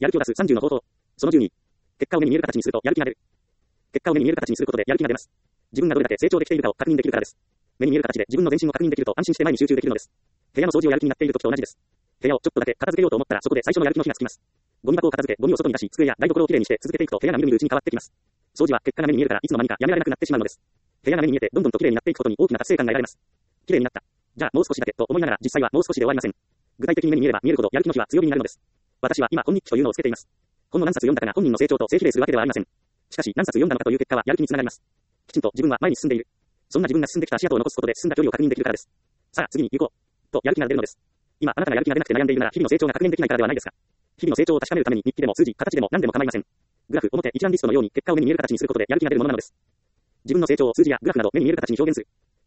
やる気を出す30の方法。その12。結果を目に見える形にするとやる気が出る。結果を目に見える形にすることでやる気が出ます。自分がどれだけ成長できているかを確認できるからです。目に見える形で自分の前進を確認できると安心して前に集中できるのです。部屋の掃除をやる気になっている時と同じです。部屋をちょっとだけ片付けようと思ったらそこで最初のやる気の火がつきます。ゴミ箱を片付け、ゴミを外に出し、机や台所をきれいにして続けていくと部屋がみるみるうちに変わってきます。掃除は結果が目に見えるからいつの間にかやめられなくなってしまうのです。部屋が目に見えてどんどんときれいになっていくことに大きな達成感が得られます。きれいになった。じゃあもう少しだけと思いながら実際はもう少しで終わりません。具体的に目に見えれば見えるほどやる気の火は強火になるのです。私は今本日記というのをつけています。本の何冊読んだかが本人の成長と正比例するわけではありません。しかし何冊読んだのかという結果はやる気につながります。きちんと自分は前に進んでいる。そんな自分が進んできた足跡を残すことで進んだ距離を確認できるからです。さあ次に行こう。とやる気が出るのです。今あなたがやる気が出なくて悩んでいるなら日々の成長が確認できないからではないですか。日々の成長を確かめるために日記でも数字、形でも何でも構いません。グラフ、表、一覧リストのように結果を目に見える形にすることでやる気が出るものなのです。自分の成長を数字やグラフなど目に見える形に表現する。